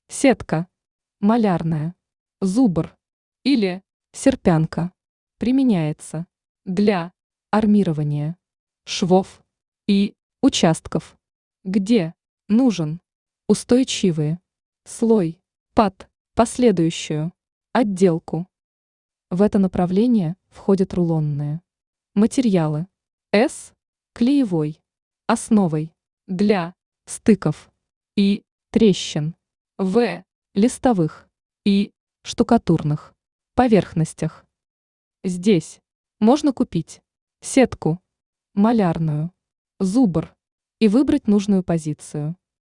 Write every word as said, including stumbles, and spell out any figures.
Сетка, малярная, зубр или серпянка применяется для армирования швов и участков, где нужен устойчивый слой под последующую отделку. В это направление входят рулонные материалы. С. Клеевой основой для стыков и трещин. В. Листовых и штукатурных поверхностях. Здесь можно купить сетку малярную, зубр и выбрать нужную позицию.